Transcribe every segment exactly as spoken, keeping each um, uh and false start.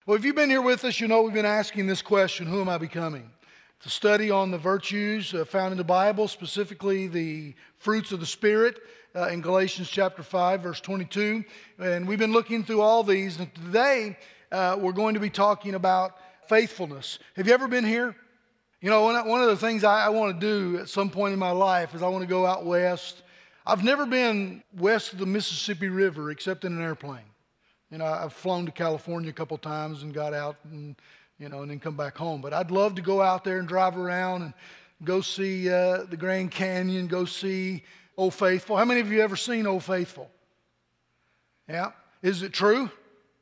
Well, if you've been here with us, you know we've been asking this question, who am I becoming? It's a study on the virtues uh, found in the Bible, specifically the fruits of the Spirit uh, in Galatians chapter five, verse twenty-two. And we've been looking through all these. And today, uh, we're going to be talking about faithfulness. Have you ever been here? You know, one, one of the things I, I want to do at some point in my life is I want to go out west. I've never been west of the Mississippi River except in an airplane. You know, I've flown to California a couple times and got out and, you know, and then come back home. But I'd love to go out there and drive around and go see uh, the Grand Canyon, go see Old Faithful. How many of you ever seen Old Faithful? Yeah. Is it true?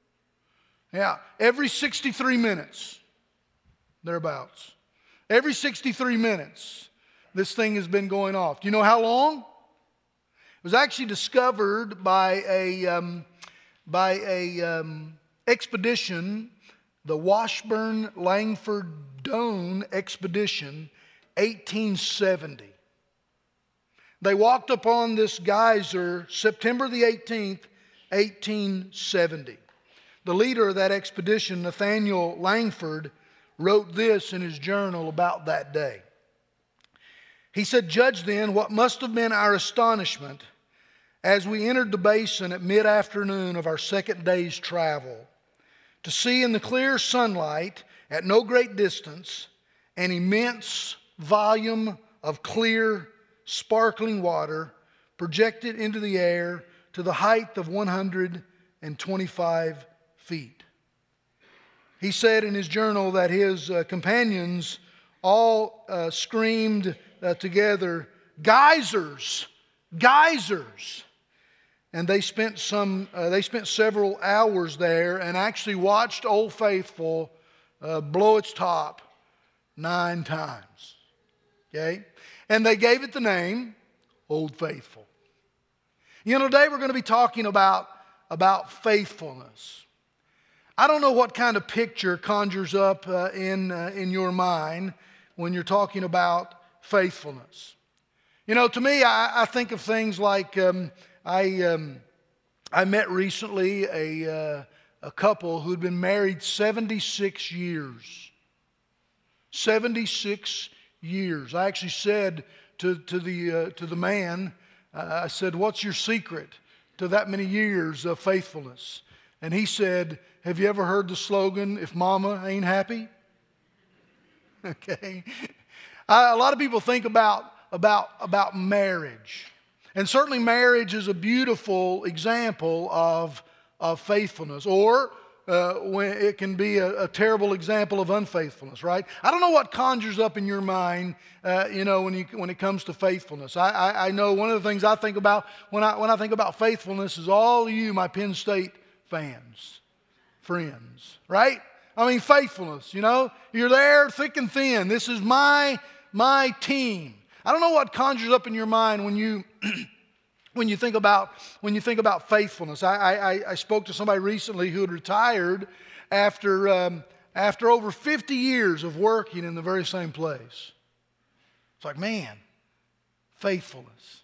Yeah. Every sixty-three minutes, thereabouts. Every sixty-three minutes, this thing has been going off. Do you know how long? It was actually discovered by a... Um, by a um, expedition, the Washburn-Langford-Doane expedition, eighteen seventy. They walked upon this geyser September the eighteenth, eighteen seventy. The leader of that expedition, Nathaniel Langford, wrote this in his journal about that day. He said, "Judge then what must have been our astonishment as we entered the basin at mid-afternoon of our second day's travel, to see in the clear sunlight, at no great distance, an immense volume of clear, sparkling water projected into the air to the height of one hundred twenty-five feet. He said in his journal that his uh, companions all uh, screamed uh, together, "Geysers! Geysers!" And they spent some. Uh, they spent several hours there and actually watched Old Faithful uh, blow its top nine times. Okay, and they gave it the name Old Faithful. You know, today we're going to be talking about about faithfulness. I don't know what kind of picture conjures up uh, in uh, in your mind when you're talking about faithfulness. You know, to me, I, I think of things like. Um, I um, I met recently a uh, a couple who'd been married seventy-six years. seventy-six years. I actually said to to the uh, to the man, uh, I said, "What's your secret to that many years of faithfulness?" And he said, "Have you ever heard the slogan, 'If Mama ain't happy'?" Okay. I, a lot of people think about about about marriage. And certainly marriage is a beautiful example of, of faithfulness. Or uh, when it can be a, a terrible example of unfaithfulness, right? I don't know what conjures up in your mind, uh, you know, when, you, when it comes to faithfulness. I, I, I know one of the things I think about when I, when I think about faithfulness is all of you, my Penn State fans, friends, right? I mean, faithfulness, you know. You're there thick and thin. This is my, my team. I don't know what conjures up in your mind when you when you think about when you think about faithfulness. I, I, I spoke to somebody recently who had retired after um, after over fifty years of working in the very same place. It's like, man, faithfulness.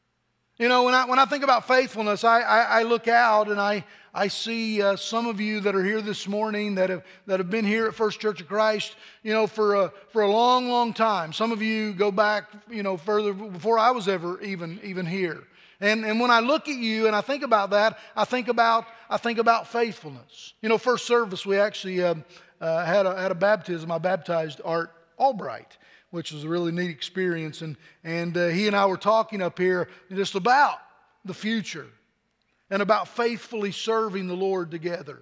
You know, when I when I think about faithfulness, I I, I look out and I I see uh, some of you that are here this morning that have that have been here at First Church of Christ, you know, for a for a long, long time. Some of you go back, you know, further before I was ever even even here. And and when I look at you and I think about that, I think about I think about faithfulness. You know, first service we actually um, uh, had a had a baptism. I baptized Art Albright, which was a really neat experience. And and uh, he and I were talking up here just about the future. And about faithfully serving the Lord together.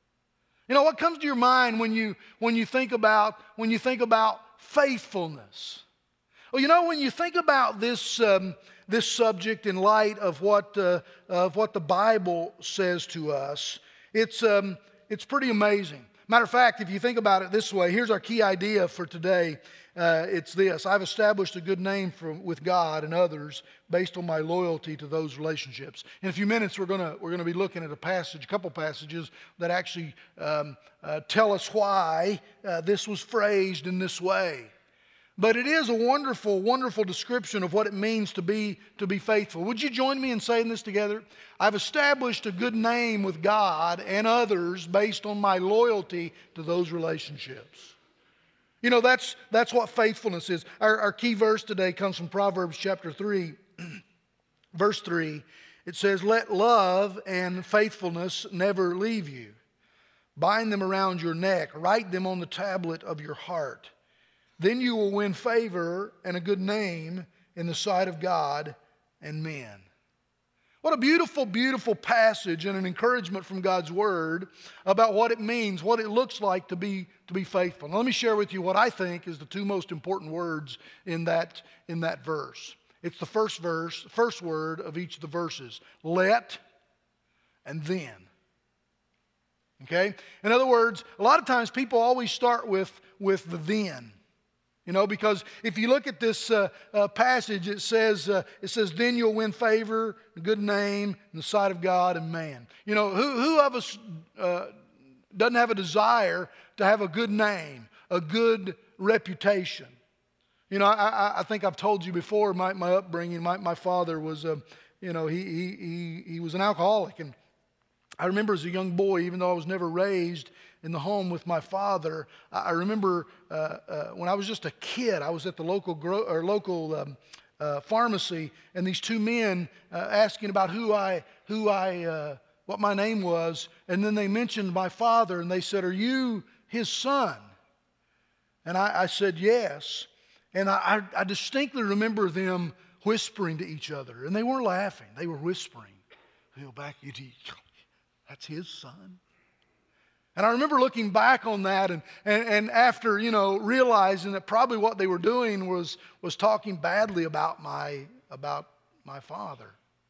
You know, what comes to your mind when you when you think about when you think about faithfulness? Well, you know, when you think about this um, this subject in light of what uh, of what the Bible says to us, it's um, it's pretty amazing. Matter of fact, if you think about it this way, here's our key idea for today. Uh, it's this: I've established a good name for, with God and others based on my loyalty to those relationships. In a few minutes, we're gonna we're gonna be looking at a passage, a couple passages that actually um, uh, tell us why uh, this was phrased in this way. but it is a wonderful, wonderful description of what it means to be, to be faithful. Would you join me in saying this together? I've established a good name with God and others based on my loyalty to those relationships. You know, that's, that's what faithfulness is. Our, our key verse today comes from Proverbs chapter three, verse three. It says, "Let love and faithfulness never leave you. Bind them around your neck. Write them on the tablet of your heart. Then you will win favor and a good name in the sight of God and men." What a beautiful, beautiful passage and an encouragement from God's Word about what it means, what it looks like to be, to be faithful. Now, let me share with you what I think is the two most important words in that, in that verse. It's the first verse, first word of each of the verses. Let and then. Okay? In other words, a lot of times people always start with, with the then. You know, because if you look at this uh, uh, passage, it says, uh, it says, "Then you'll win favor, a good name in the sight of God and man." You know, who, who of us uh, doesn't have a desire to have a good name, a good reputation? You know, I, I think I've told you before, my, my upbringing, my, my father was, uh, you know, he, he, he, he was an alcoholic. And I remember as a young boy, even though I was never raised in the home with my father, I remember uh, uh, when I was just a kid, I was at the local gro- or local um, uh, pharmacy, and these two men uh, asking about who I, who I, uh, what my name was, and then they mentioned my father, and they said, "Are you his son?" And I, I said, "Yes." And I, I distinctly remember them whispering to each other, and they weren't laughing; they were whispering. You know, back, that's his son. And I remember looking back on that and, and, and after, you know, realizing that probably what they were doing was, was talking badly about my, about my father.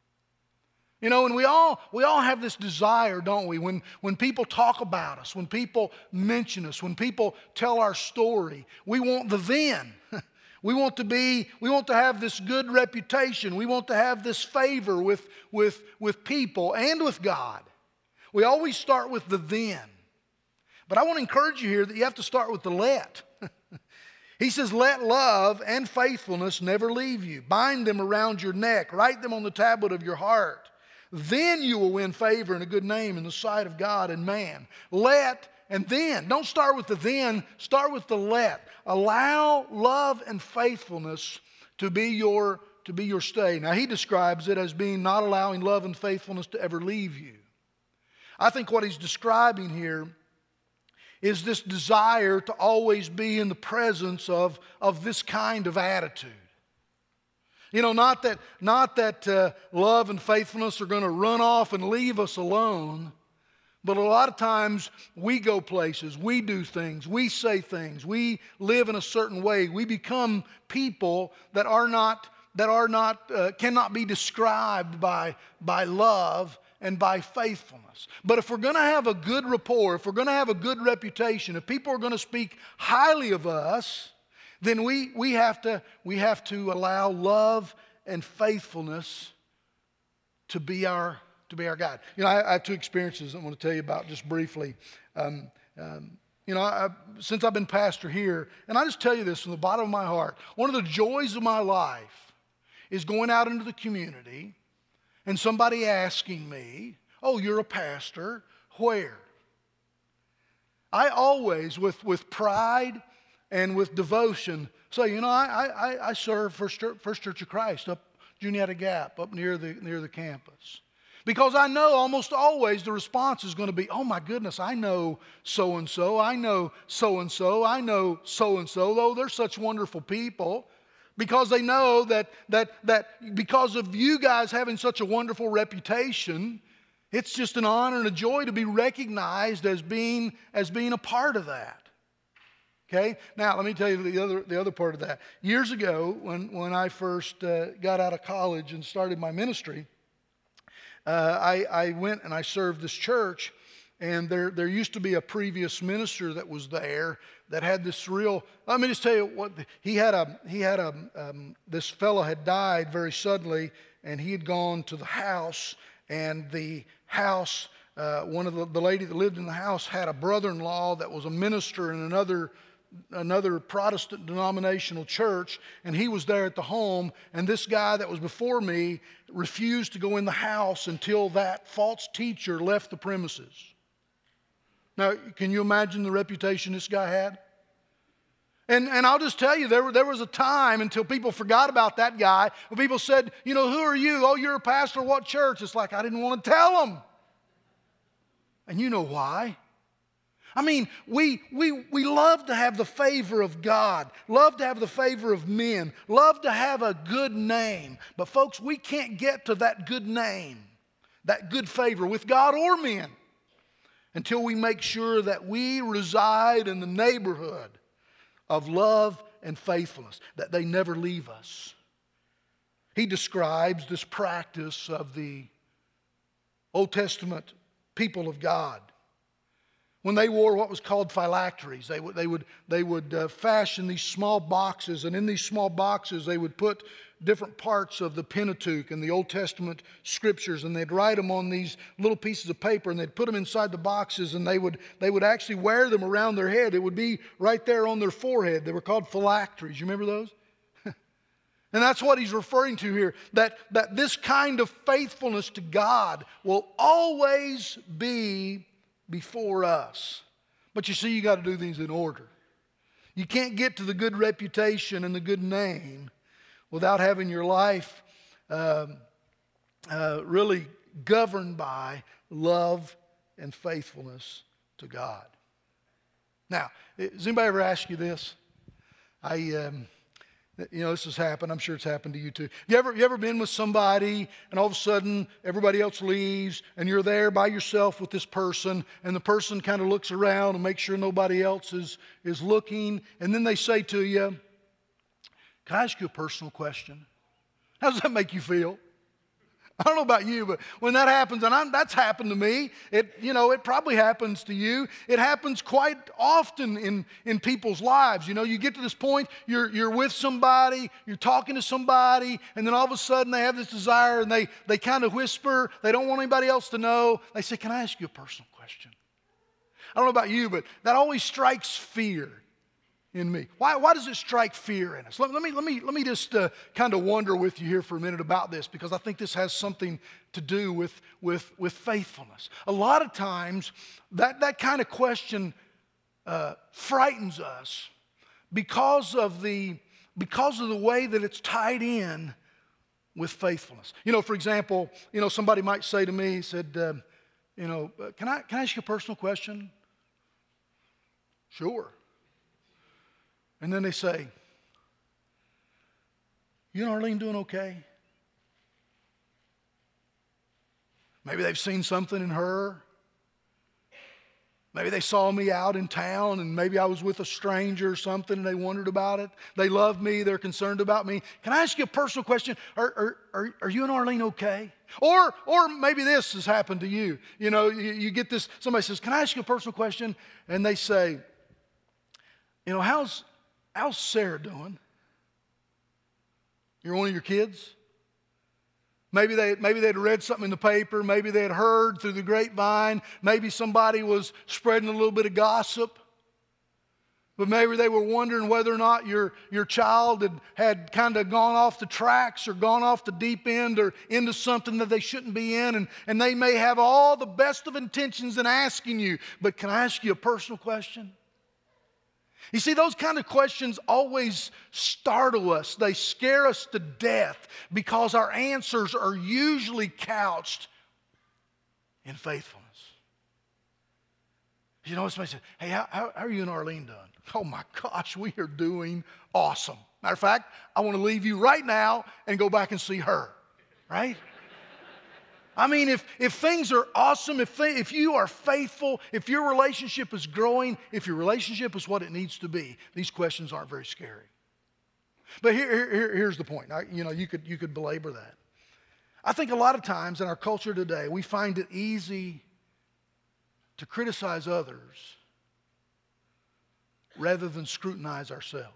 You know, and we all, we all have this desire, don't we? When, when people talk about us, when people mention us, when people tell our story, we want the then. We want to be, we want to have this good reputation. We want to have this favor with, with, with people and with God. We always start with the then. But I want to encourage you here that you have to start with the let. He says, "Let love and faithfulness never leave you. Bind them around your neck. Write them on the tablet of your heart. Then you will win favor and a good name in the sight of God and man." Let and then. Don't start with the then. Start with the let. Allow love and faithfulness to be your, to be your stay. Now, he describes it as being not allowing love and faithfulness to ever leave you. I think what he's describing here is this desire to always be in the presence of, of this kind of attitude. You know, not that, not that uh, love and faithfulness are going to run off and leave us alone, but a lot of times we go places, we do things, we say things, we live in a certain way. We become people that are not, that are not, uh, cannot be described by, by love and by faithfulness. But if we're going to have a good rapport, if we're going to have a good reputation, if people are going to speak highly of us, then we, we, have to, we have to allow love and faithfulness to be our, to be our guide. You know, I, I have two experiences I want to tell you about just briefly. Um, um, you know, I, since I've been pastor here, and I just tell you this from the bottom of my heart, one of the joys of my life is going out into the community and somebody asking me, "Oh, you're a pastor, where?" I always, with, with pride and with devotion, say, you know, I, I, I serve First Church, First Church of Christ up Juniata Gap, up near the, near the campus. Because I know almost always the response is going to be, "Oh my goodness, I know so-and-so, I know so-and-so, I know so-and-so, though they're such wonderful people." Because they know that, that, that because of you guys having such a wonderful reputation, it's just an honor and a joy to be recognized as being, as being a part of that. Okay? Now, let me tell you the other, the other part of that. Years ago, when, when I first uh, got out of college and started my ministry, uh, I, I went and I served this church. And there, there used to be a previous minister that was there that had this real. Let me just tell you what he had. A he had a um, this fellow had died very suddenly, and he had gone to the house, and the house. Uh, one of the the lady that lived in the house had a brother-in-law that was a minister in another another Protestant denominational church, and he was there at the home, and this guy that was before me refused to go in the house until that false teacher left the premises. Now, can you imagine the reputation this guy had? And, and I'll just tell you, there, there was a time until people forgot about that guy, when people said, you know, who are you? Oh, you're a pastor, what church? It's like, I didn't want to tell them. And you know why? I mean, we, we, we love to have the favor of God, love to have the favor of men, love to have a good name. But folks, we can't get to that good name, that good favor with God or men, until we make sure that we reside in the neighborhood of love and faithfulness, that they never leave us. He describes this practice of the Old Testament people of God. When they wore what was called phylacteries, they would, they would, they would uh, fashion these small boxes, and in these small boxes they would put different parts of the Pentateuch and the Old Testament scriptures, and they'd write them on these little pieces of paper, and they'd put them inside the boxes, and they would, they would actually wear them around their head. It would be right there on their forehead. They were called phylacteries. You remember those? And that's what he's referring to here, that, that this kind of faithfulness to God will always be before us. But you see, you got to do things in order. You can't get to the good reputation and the good name without having your life um, uh, really governed by love and faithfulness to God. Now, does anybody ever ask you this? I, um, you know, this has happened. I'm sure it's happened to you too. You ever, you ever been with somebody and all of a sudden everybody else leaves and you're there by yourself with this person, and the person kind of looks around and makes sure nobody else is, is looking, and then they say to you, "Can I ask you a personal question?" How does that make you feel? I don't know about you, but when that happens, and I'm, that's happened to me, it, you know, it probably happens to you. It happens quite often in, in people's lives. You know, you get to this point, you're, you're with somebody, you're talking to somebody, and then all of a sudden they have this desire, and they, they kind of whisper, they don't want anybody else to know. They say, "Can I ask you a personal question?" I don't know about you, but that always strikes fear in me. Why, why does it strike fear in us? Let, let me, let me, let me just uh, kind of wonder with you here for a minute about this, because I think this has something to do with, with, with faithfulness. A lot of times, that, that kind of question uh, frightens us because of, the, because of the way that it's tied in with faithfulness. You know, for example, you know, somebody might say to me, he said, uh, you know, can I, can I ask you a personal question? Sure. And then they say, "You and Arlene doing okay?" Maybe they've seen something in her. Maybe they saw me out in town, and maybe I was with a stranger or something, and they wondered about it. They love me. They're concerned about me. "Can I ask you a personal question? Are, are, are, are you and Arlene okay?" Or, or maybe this has happened to you. You know, you, you get this, somebody says, "Can I ask you a personal question?" And they say, "You know, how's... How's Sarah doing?" You're one of your kids? Maybe, they, maybe they'd read something in the paper. Maybe they had heard through the grapevine. Maybe somebody was spreading a little bit of gossip. But maybe they were wondering whether or not your, your child had, had kind of gone off the tracks or gone off the deep end or into something that they shouldn't be in. And, and they may have all the best of intentions in asking you, "But can I ask you a personal question?" You see, those kind of questions always startle us. They scare us to death because our answers are usually couched in faithfulness. You know, somebody said, "Hey, how, how are you and Arlene doing?" "Oh my gosh, we are doing awesome. Matter of fact, I want to leave you right now and go back and see her." Right? I mean, if, if things are awesome, if, they, if you are faithful, if your relationship is growing, if your relationship is what it needs to be, these questions aren't very scary. But here, here, here's the point. I, you know, you could, you could belabor that. I think a lot of times in our culture today, we find it easy to criticize others rather than scrutinize ourselves.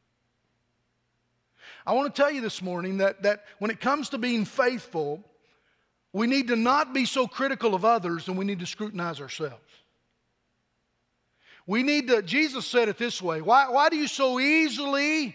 I want to tell you this morning that, that when it comes to being faithful, we need to not be so critical of others, and we need to scrutinize ourselves. We need to, Jesus said it this way, why, why do you so easily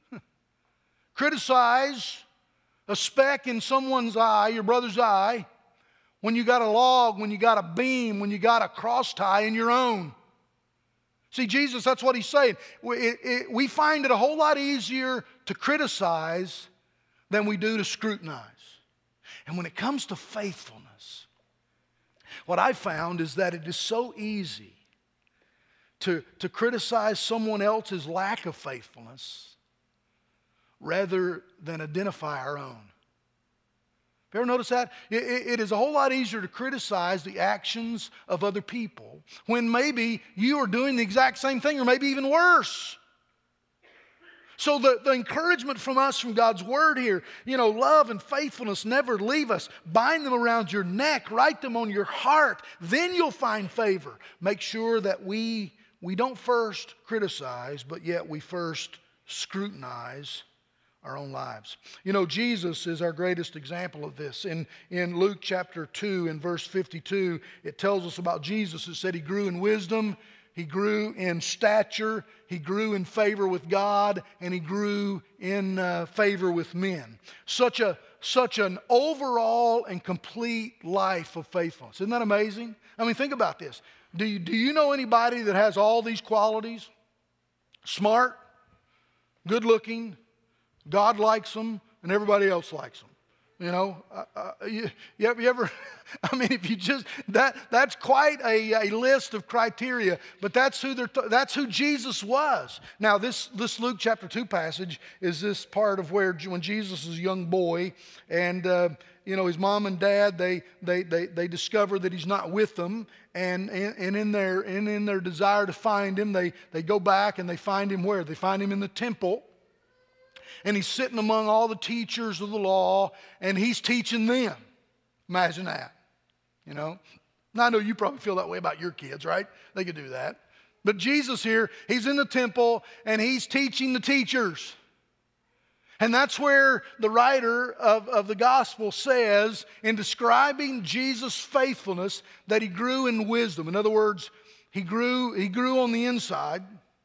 criticize a speck in someone's eye, your brother's eye, when you got a log, when you got a beam, when you got a cross tie in your own? See, Jesus, that's what he's saying. We, it, it, we find it a whole lot easier to criticize than we do to scrutinize. And when it comes to faithfulness, what I found is that it is so easy to, to criticize someone else's lack of faithfulness rather than identify our own. Have you ever noticed that? It, it is a whole lot easier to criticize the actions of other people when maybe you are doing the exact same thing or maybe even worse. So the, the encouragement from us from God's Word here, you know, love and faithfulness never leave us. Bind them around your neck. Write them on your heart. Then you'll find favor. Make sure that we, we don't first criticize, but yet we first scrutinize our own lives. You know, Jesus is our greatest example of this. In, in Luke chapter two and verse fifty-two, it tells us about Jesus. It said he grew in wisdom, he grew in stature, he grew in favor with God, and he grew in uh, favor with men. Such a such an overall and complete life of faithfulness. Isn't that amazing? I mean, think about this. Do you, do you know anybody that has all these qualities? Smart, good looking, God likes them, and everybody else likes them. You know, uh, uh, you, you ever, I mean, if you just, that that's quite a, a list of criteria, but that's who they're, that's who Jesus was. Now, this, this Luke chapter two passage is this part of where when Jesus is a young boy, and, uh, you know, his mom and dad, they, they, they, they discover that he's not with them, and, and, and in their, and in their desire to find him, they, they go back and they find him where? They find him in the temple. And he's sitting among all the teachers of the law, and he's teaching them. Imagine that, you know. Now, I know you probably feel that way about your kids, right? They could do that. But Jesus here, he's in the temple, and he's teaching the teachers. And that's where the writer of, of the gospel says, in describing Jesus' faithfulness, that he grew in wisdom. In other words, he grew, he grew on the inside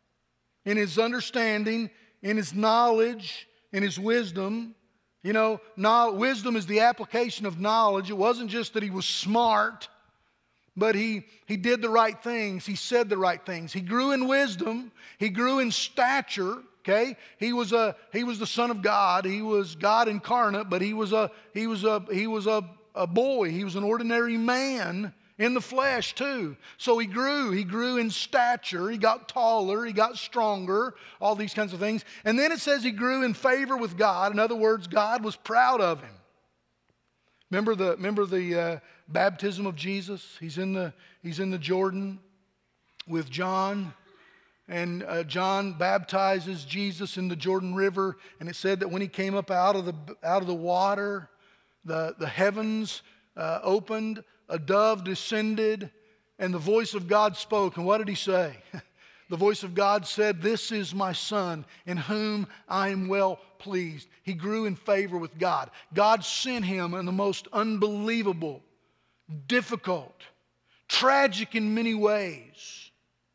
in his understanding, in his knowledge, in his wisdom. You know, no, wisdom is the application of knowledge. It wasn't just that he was smart, but he, he did the right things. He said the right things. He grew in wisdom. He grew in stature. Okay, he was a he was the Son of God. He was God incarnate, but he was a he was a he was a, a boy. He was an ordinary man in the flesh too. So he grew. He grew in stature. He got taller. He got stronger. All these kinds of things. And then it says he grew in favor with God. In other words, God was proud of him. Remember the remember the uh, baptism of Jesus? He's in the he's in the Jordan with John, and uh, John baptizes Jesus in the Jordan River. And it said that when he came up out of the out of the water, the the heavens uh, opened. A dove descended, and the voice of God spoke. And what did he say? The voice of God said, "This is my Son, in whom I am well pleased." He grew in favor with God. God sent him in the most unbelievable, difficult, tragic in many ways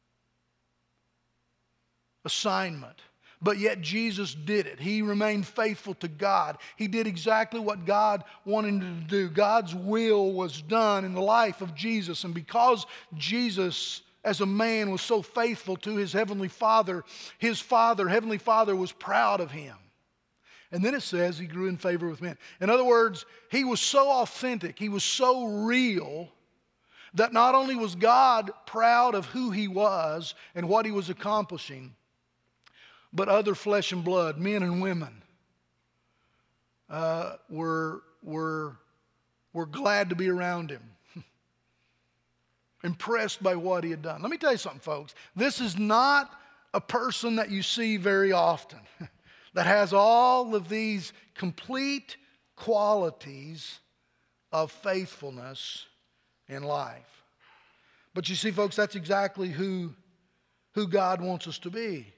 assignment. But yet Jesus did it. He remained faithful to God. He did exactly what God wanted him to do. God's will was done in the life of Jesus. And because Jesus, as a man, was so faithful to his heavenly Father, his Father, heavenly Father, was proud of him. And then it says he grew in favor with men. In other words, he was so authentic, he was so real, that not only was God proud of who he was and what he was accomplishing, but other flesh and blood, men and women, uh, were, were, were glad to be around him, impressed by what he had done. Let me tell you something, folks. This is not a person that you see very often that has all of these complete qualities of faithfulness in life. But you see, folks, that's exactly who, who God wants us to be.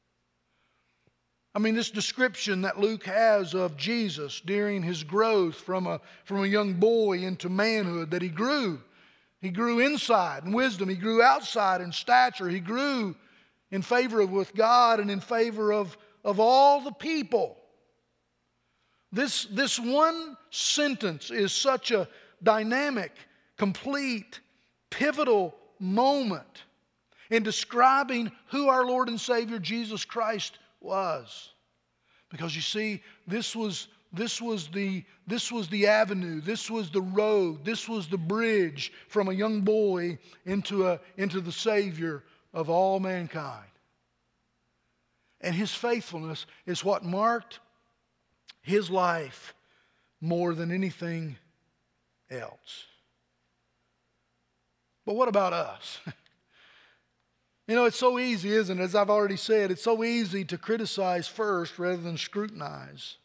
I mean, this description that Luke has of Jesus during his growth from a, from a young boy into manhood, that he grew. He grew inside in wisdom. He grew outside in stature. He grew in favor of with God and in favor of, of all the people. This, this one sentence is such a dynamic, complete, pivotal moment in describing who our Lord and Savior Jesus Christ was. Because you see, this was, this was the, this was the avenue, this was the road, this was the bridge from a young boy into, a, into the Savior of all mankind. And His faithfulness is what marked His life more than anything else. But what about us? You know, it's so easy, isn't it? As I've already said, it's so easy to criticize first rather than scrutinize.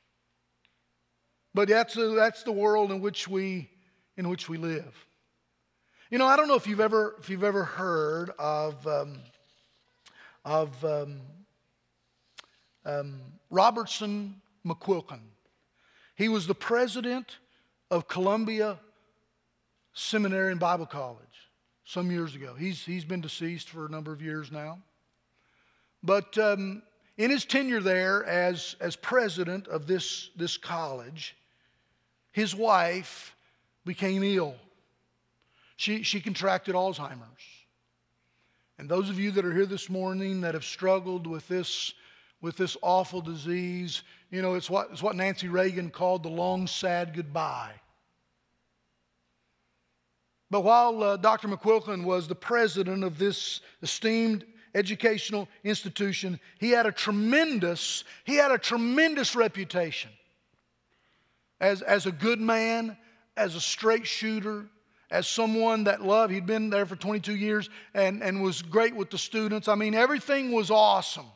But that's, a, that's the world in which we in which we live. You know, I don't know if you've ever if you've ever heard of um, of um, um, Robertson McQuilkin. He was the president of Columbia Seminary and Bible College some years ago. He's, he's been deceased for a number of years now. But um, in his tenure there as, as president of this, this college, his wife became ill. She, she contracted Alzheimer's. And those of you that are here this morning that have struggled with this, with this awful disease, you know, it's what, it's what Nancy Reagan called the long, sad goodbye. But while uh, Doctor McQuilkin was the president of this esteemed educational institution, he had a tremendous, he had a tremendous reputation as, as a good man, as a straight shooter, as someone that loved. He'd been there for twenty-two years and, and was great with the students. I mean, everything was awesome.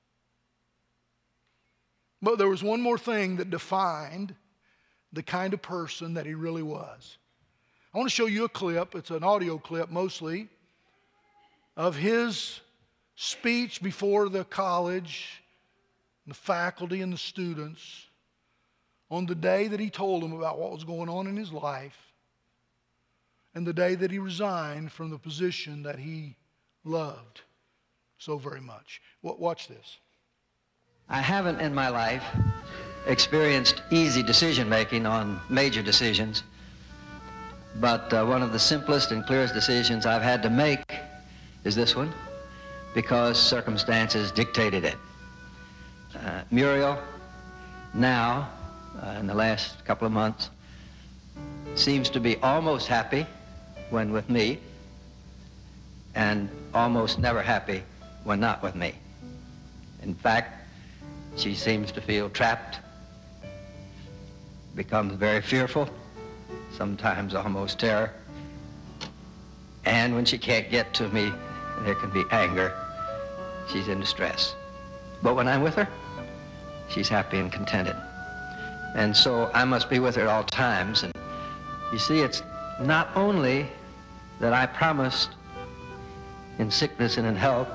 But there was one more thing that defined the kind of person that he really was. I want to show you a clip. It's an audio clip mostly of his speech before the college, the faculty, and the students on the day that he told them about what was going on in his life and the day that he resigned from the position that he loved so very much. Watch this. I haven't in my life experienced easy decision-making on major decisions. But uh, one of the simplest and clearest decisions I've had to make is this one, because circumstances dictated it. Uh, Muriel, now, uh, in the last couple of months, seems to be almost happy when with me, and almost never happy when not with me. In fact, she seems to feel trapped, becomes very fearful, sometimes almost terror. And when she can't get to me, there can be anger. She's in distress. But when I'm with her, she's happy and contented. And so I must be with her at all times. And you see, it's not only that I promised in sickness and in health,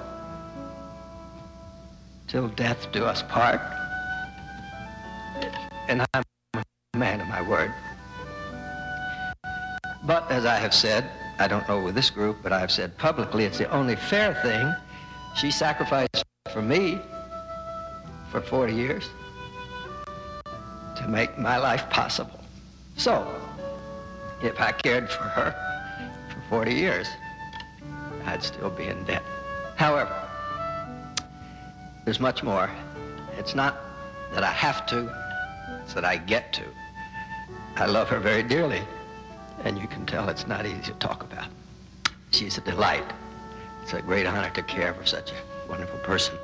till death do us part. And I'm a man of my word. But as I have said, I don't know with this group, but I have said publicly, it's the only fair thing. She sacrificed for me for forty years to make my life possible. So, if I cared for her for forty years, I'd still be in debt. However, there's much more. It's not that I have to, it's that I get to. I love her very dearly. And you can tell it's not easy to talk about. She's a delight. It's a great honor to care for such a wonderful person.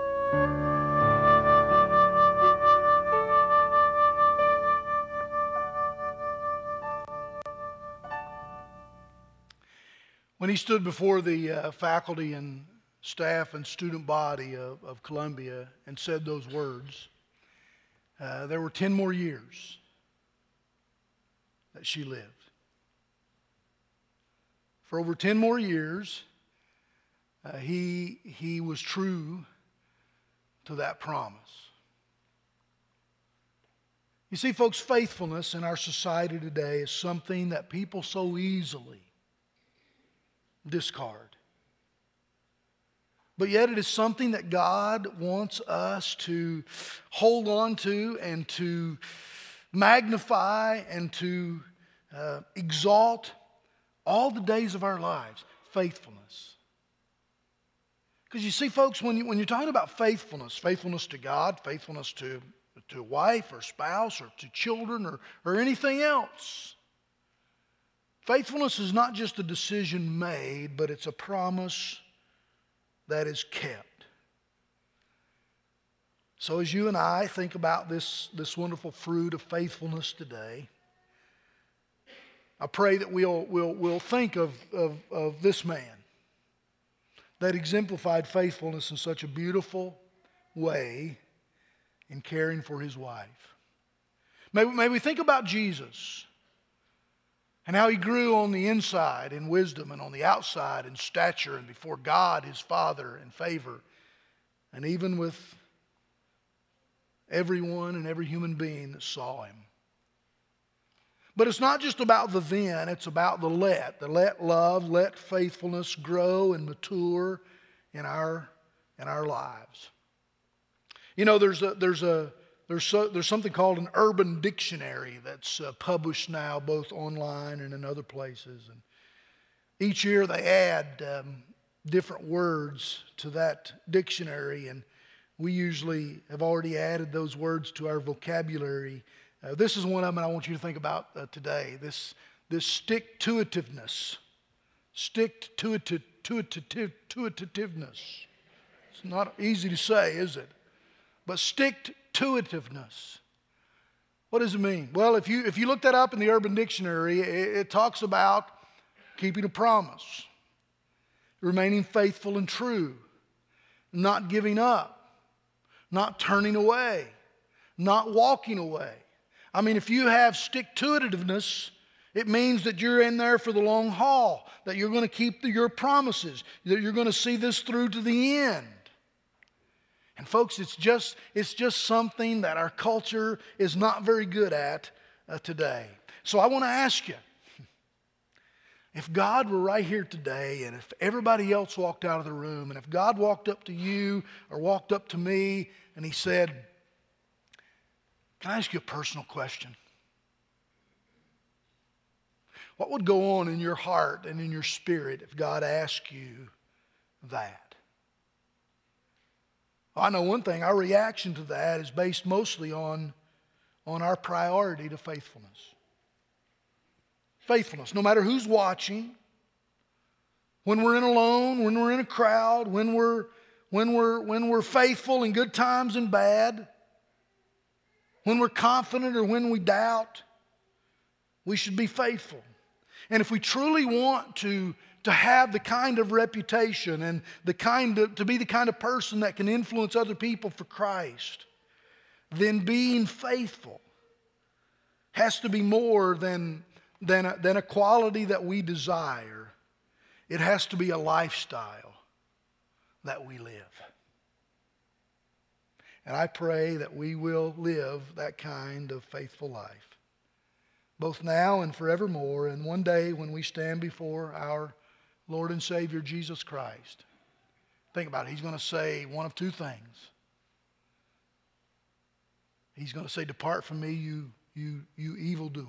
When he stood before the uh, faculty and staff and student body of, of Columbia and said those words, uh, there were ten more years that she lived. For over ten more years, uh, he, he was true to that promise. You see, folks, faithfulness in our society today is something that people so easily discard. But yet it is something that God wants us to hold on to and to magnify and to uh, exalt all the days of our lives. Faithfulness. Because you see, folks, when, you, when you're talking about faithfulness, faithfulness to God, faithfulness to, to a wife or spouse or to children or, or anything else, faithfulness is not just a decision made, but it's a promise that is kept. So as you and I think about this, this wonderful fruit of faithfulness today, I pray that we'll, we'll, we'll think of, of, of this man that exemplified faithfulness in such a beautiful way in caring for his wife. Maybe, maybe think about Jesus and how he grew on the inside in wisdom and on the outside in stature and before God, his Father, in favor. And even with everyone and every human being that saw him. But it's not just about the then, it's about the let. The let love, let faithfulness grow and mature in our, in our lives. You know, there's a, there's a, There's, so, there's something called an urban dictionary that's uh, published now both online and in other places. And each year they add um, different words to that dictionary, and we usually have already added those words to our vocabulary. Uh, this is one of them I want you to think about uh, today. This, this stick-to-itiveness. Stick-to-itiveness. It's not easy to say, is it? But stick-to-itiveness. What does it mean? Well, if you, if you look that up in the Urban Dictionary, it, it talks about keeping a promise, remaining faithful and true, not giving up, not turning away, not walking away. I mean, if you have stick-to-itiveness, it means that you're in there for the long haul, that you're going to keep the, your promises, that you're going to see this through to the end. And folks, it's just, it's just something that our culture is not very good at uh, today. So I want to ask you, if God were right here today and if everybody else walked out of the room and if God walked up to you or walked up to me and he said, can I ask you a personal question? What would go on in your heart and in your spirit if God asked you that? Well, I know one thing, our reaction to that is based mostly on, on our priority to faithfulness. Faithfulness, no matter who's watching, when we're in alone, when we're in a crowd, when we're, when we're, when we're faithful in good times and bad, when we're confident or when we doubt, we should be faithful. And if we truly want to, to have the kind of reputation and the kind of, to be the kind of person that can influence other people for Christ, then being faithful has to be more than, than, a, than a quality that we desire. It has to be a lifestyle that we live. And I pray that we will live that kind of faithful life, both now and forevermore, and one day when we stand before our Lord and Savior Jesus Christ. Think about it. He's going to say one of two things. He's going to say, depart from me, you, you, you evildoer.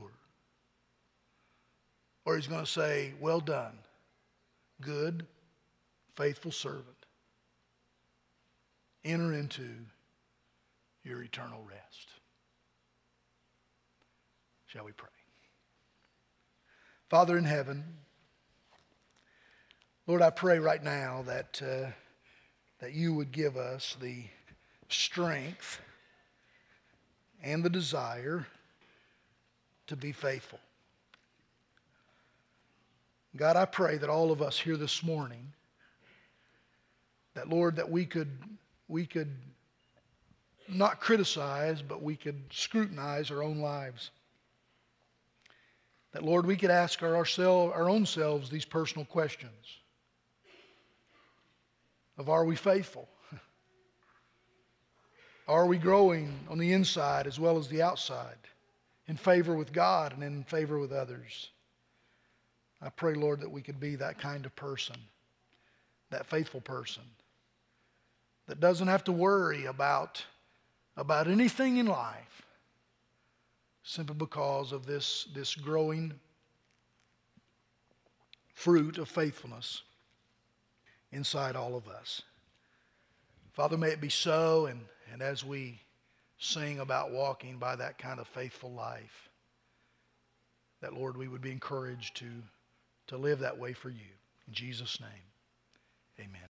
Or he's going to say, well done, good, faithful servant. Enter into your eternal rest. Shall we pray? Father in heaven, Lord, I pray right now that, uh, that you would give us the strength and the desire to be faithful. God, I pray that all of us here this morning, that, Lord, that we could, we could not criticize, but we could scrutinize our own lives. That, Lord, we could ask our, ourselves, our own selves these personal questions of, are we faithful? Are we growing on the inside as well as the outside, in favor with God and in favor with others? I pray, Lord, that we could be that kind of person, that faithful person, that doesn't have to worry about, about anything in life simply because of this, this growing fruit of faithfulness inside all of us. Father, may it be so, and, and as we sing about walking by that kind of faithful life, that, Lord, we would be encouraged to, to live that way for you. In Jesus' name, amen.